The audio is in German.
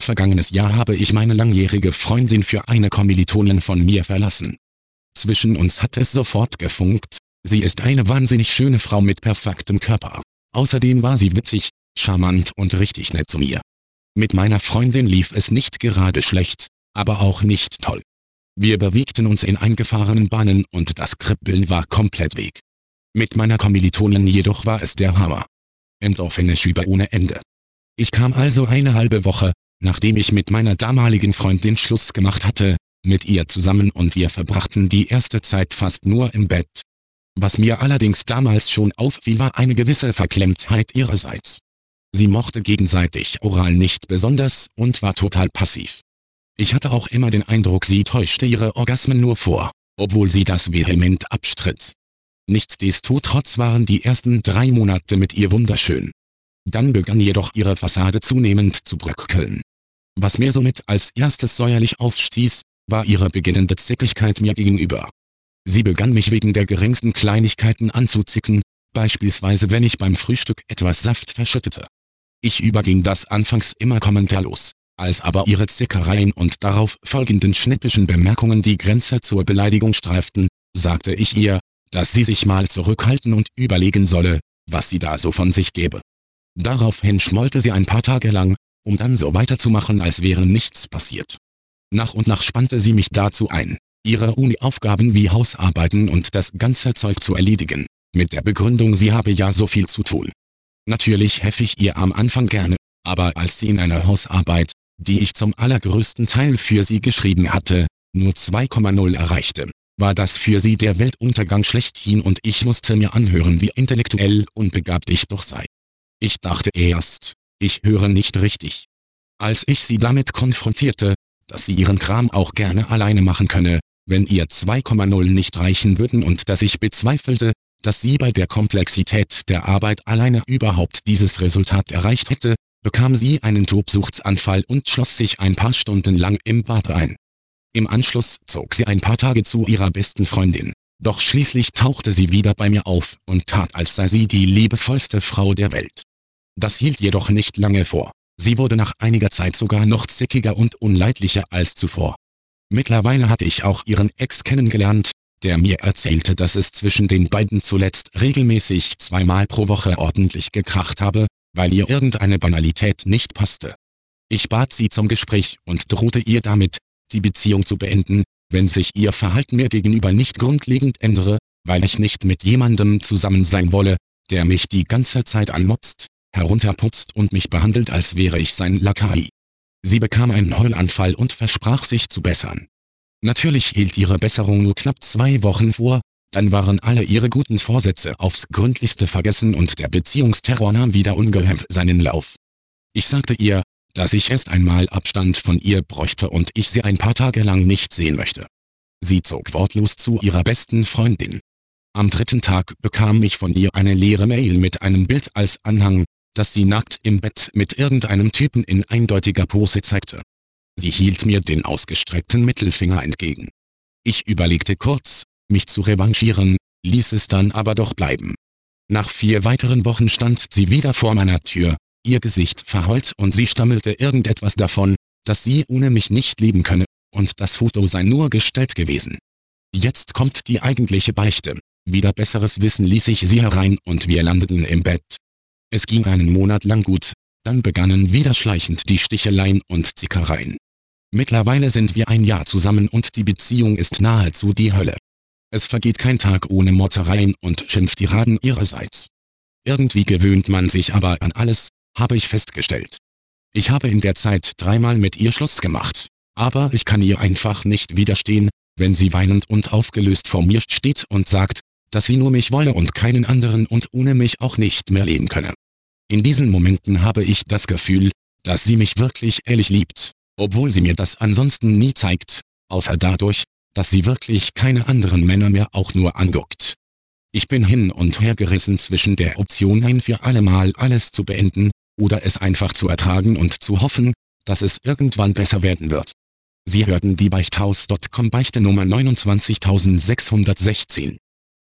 Vergangenes Jahr habe ich meine langjährige Freundin für eine Kommilitonin von mir verlassen. Zwischen uns hat es sofort gefunkt. Sie ist eine wahnsinnig schöne Frau mit perfektem Körper. Außerdem war sie witzig, charmant und richtig nett zu mir. Mit meiner Freundin lief es nicht gerade schlecht, aber auch nicht toll. Wir bewegten uns in eingefahrenen Bahnen und das Kribbeln war komplett weg. Mit meiner Kommilitonin jedoch war es der Hammer. Endorphine-Schübe ohne Ende. Ich kam also eine halbe Woche, nachdem ich mit meiner damaligen Freundin Schluss gemacht hatte, mit ihr zusammen und wir verbrachten die erste Zeit fast nur im Bett. Was mir allerdings damals schon auffiel, war eine gewisse Verklemmtheit ihrerseits. Sie mochte gegenseitig oral nicht besonders und war total passiv. Ich hatte auch immer den Eindruck, sie täuschte ihre Orgasmen nur vor, obwohl sie das vehement abstritt. Nichtsdestotrotz waren die ersten 3 Monate mit ihr wunderschön. Dann begann jedoch ihre Fassade zunehmend zu bröckeln. Was mir somit als erstes säuerlich aufstieß, war ihre beginnende Zickigkeit mir gegenüber. Sie begann mich wegen der geringsten Kleinigkeiten anzuzicken, beispielsweise wenn ich beim Frühstück etwas Saft verschüttete. Ich überging das anfangs immer kommentarlos, als aber ihre Zickereien und darauf folgenden schnippischen Bemerkungen die Grenze zur Beleidigung streiften, sagte ich ihr, dass sie sich mal zurückhalten und überlegen solle, was sie da so von sich gebe. Daraufhin schmollte sie ein paar Tage lang, um dann so weiterzumachen, als wäre nichts passiert. Nach und nach spannte sie mich dazu ein, ihre Uni-Aufgaben wie Hausarbeiten und das ganze Zeug zu erledigen, mit der Begründung, sie habe ja so viel zu tun. Natürlich half ich ihr am Anfang gerne, aber als sie in einer Hausarbeit, die ich zum allergrößten Teil für sie geschrieben hatte, nur 2,0 erreichte, war das für sie der Weltuntergang schlechthin und ich musste mir anhören, wie intellektuell unbegabt ich doch sei. Ich dachte erst, ich höre nicht richtig. Als ich sie damit konfrontierte, dass sie ihren Kram auch gerne alleine machen könne, wenn ihr 2,0 nicht reichen würden und dass ich bezweifelte, dass sie bei der Komplexität der Arbeit alleine überhaupt dieses Resultat erreicht hätte, bekam sie einen Tobsuchtsanfall und schloss sich ein paar Stunden lang im Bad ein. Im Anschluss zog sie ein paar Tage zu ihrer besten Freundin, doch schließlich tauchte sie wieder bei mir auf und tat, als sei sie die liebevollste Frau der Welt. Das hielt jedoch nicht lange vor. Sie wurde nach einiger Zeit sogar noch zickiger und unleidlicher als zuvor. Mittlerweile hatte ich auch ihren Ex kennengelernt, der mir erzählte, dass es zwischen den beiden zuletzt regelmäßig 2-mal pro Woche ordentlich gekracht habe, weil ihr irgendeine Banalität nicht passte. Ich bat sie zum Gespräch und drohte ihr damit, die Beziehung zu beenden, wenn sich ihr Verhalten mir gegenüber nicht grundlegend ändere, weil ich nicht mit jemandem zusammen sein wolle, der mich die ganze Zeit anmotzt, herunterputzt und mich behandelt, als wäre ich sein Lakai. Sie bekam einen Heulanfall und versprach sich zu bessern. Natürlich hielt ihre Besserung nur knapp 2 Wochen vor, dann waren alle ihre guten Vorsätze aufs Gründlichste vergessen und der Beziehungsterror nahm wieder ungehemmt seinen Lauf. Ich sagte ihr, dass ich erst einmal Abstand von ihr bräuchte und ich sie ein paar Tage lang nicht sehen möchte. Sie zog wortlos zu ihrer besten Freundin. Am 3. Tag bekam ich von ihr eine leere Mail mit einem Bild als Anhang, das sie nackt im Bett mit irgendeinem Typen in eindeutiger Pose zeigte. Sie hielt mir den ausgestreckten Mittelfinger entgegen. Ich überlegte kurz, mich zu revanchieren, ließ es dann aber doch bleiben. Nach 4 weiteren Wochen stand sie wieder vor meiner Tür, ihr Gesicht verheult und sie stammelte irgendetwas davon, dass sie ohne mich nicht leben könne, und das Foto sei nur gestellt gewesen. Jetzt kommt die eigentliche Beichte. Wider besseres Wissen ließ ich sie herein und wir landeten im Bett. Es ging einen Monat lang gut, dann begannen wieder schleichend die Sticheleien und Zickereien. Mittlerweile sind wir ein Jahr zusammen und die Beziehung ist nahezu die Hölle. Es vergeht kein Tag ohne Mottereien und Schimpftiraden ihrerseits. Irgendwie gewöhnt man sich aber an alles, habe ich festgestellt. Ich habe in der Zeit 3-mal mit ihr Schluss gemacht, aber ich kann ihr einfach nicht widerstehen, wenn sie weinend und aufgelöst vor mir steht und sagt, dass sie nur mich wolle und keinen anderen und ohne mich auch nicht mehr leben könne. In diesen Momenten habe ich das Gefühl, dass sie mich wirklich ehrlich liebt, obwohl sie mir das ansonsten nie zeigt, außer dadurch, dass sie wirklich keine anderen Männer mehr auch nur anguckt. Ich bin hin und her gerissen zwischen der Option, ein für allemal alles zu beenden, oder es einfach zu ertragen und zu hoffen, dass es irgendwann besser werden wird. Sie hörten die Beichthaus.com Beichte Nummer 29616.